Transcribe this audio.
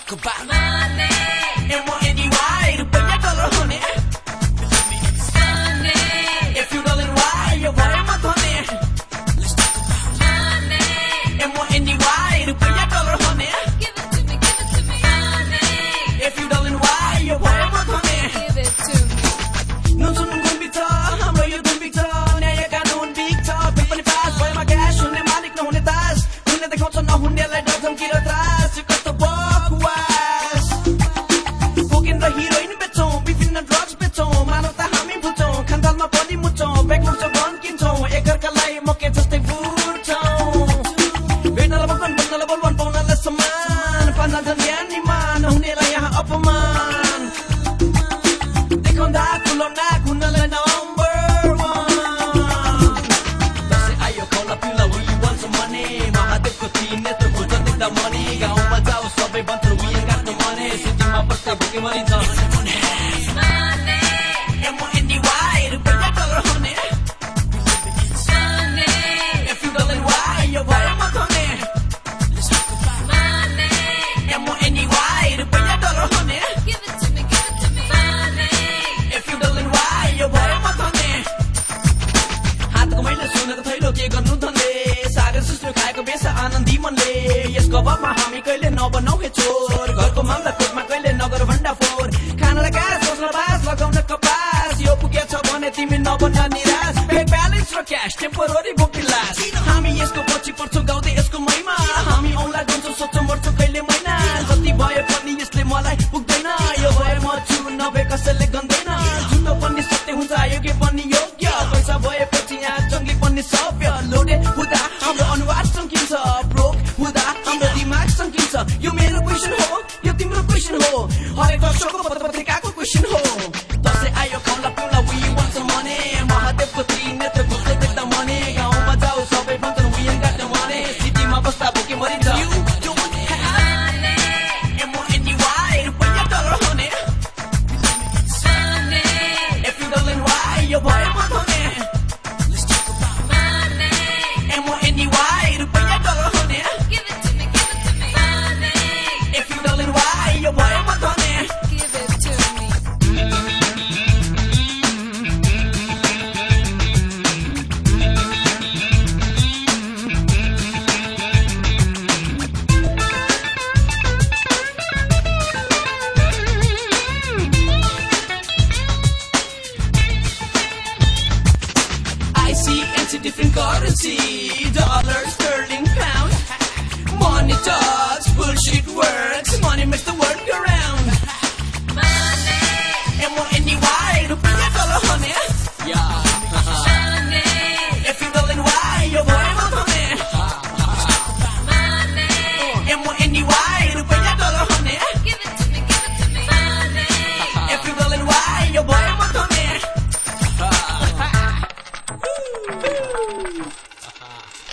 talk about money. M-O-N-E-Y, रुपया dollar होने. If you don't know why, you worry मत होने. Let's talk about money. M-O-N-E-Y, रुपया dollar होने. Give it to me, give it to me. Money. If you don't know why, you worry मत होने. Give it to me. नोचुन गुण बिच हाम्रो यो गुण बिच न्याय कानुन बिच बिल पनि पास भएमा क्यास हुने मालिक नहुने दास हुने देखाउँछ नहुनेलाई डर धम्की र त्रास यो कस्तो बकवास कोकेन र हिरोइन बेच्छौँ विभिन्न ड्रग्स बेच्छौँ मानवता हामी बुझ्छौँ खानदालमा पनि मुच्छौँ बेग्लुन्छ भन्किन्छौँ एकअर्कालाई मकै जस्तै बुझ्छौँ भेट्नलाई बगन बन्नलाई बलवान पाउनलाई सम्मान पाल्न झन् ज्ञानी मान हुनेलाई यहाँ अपमान देखाउँदा तुलना हुनलाई नम्बर वान दसैँ आयो खोला पिउला we want some money महादेवको तीन नेत्र खोज देख्दा मनी गाउँमा जाऊ सबै भन्छन् we ain't got no money सिटीमा बस्दा भोकै मरिन्छ M-O-N-E-Y रुपैयाँ डलर हुने If you don't know why यो भयो मत हुने M-O-N-E-Y रुपैयाँ डलर हुने If you don't know why यो भयो मत हुने हातको मैले सुनेको थैलो के गर्नु धनले सागर सुस्रो खाएको बेस आनन्दी मनले यसको अभावमा हामी कहिले नबनाऊ हे चोर घरको मामला कोर्टमा कहिले नगर भण्डा फोर खानालाई गाँस सोच्न बास लगाउन कपास यो पुगेछ भने तिमी नबन्न निराश ब्याङ्क ब्यालेन्स र क्यास टेम्पोररी बोकी लास हामी यसको पछि पर्छौँ गाउँदै यसको महिमा हामी औँला गाउँछौँ सोच्छौँ मर्छौँ कहिले महिना जति भए पनि यसले मलाई पुग्दैन यो भए म छु नभए कसैले गन्दैन झुटो पनि सत्य हुन्छ योग्य पनि योग्य पैसा भएपछि यहाँ जङ्गली पनि सभ्य लोडे हुँदा हाम्रो अनुहार चम्किन्छ ब्रोक हुँदा हाम्रो दिमाग चम्किन्छ यो मेरो क्वेसन हो यो तिम्रो क्वेसन हो हरेक दर्शकको पत्रिकाको क्वेसन हो दसैँ आयो खाउला पिउला we want some money महादेवको तीन नेत्र घुस्दै देख्दा मनी गाउँमा जाऊ सबै भन्छन् we ain't got no money सिटीमा बस्दा भोकै मरिन्छ M-O-N-E-Y रुपैयाँ डलर हुने If you don't know why यो भयो मत हुने M-O-N-E-Y रुपैयाँ डलर हुने If you don't know why यो भयो मत हुने ICNC different currency dollar, sterling, pound money talks, bullshit works money makes the world go round M-O-N-E-Y रुपैयाँ डलर हुने If you don't know why यो भयो मत हुने M-O-N-E-Y रुपैयाँ डलर हुने If you don't know why यो भयो मत हुने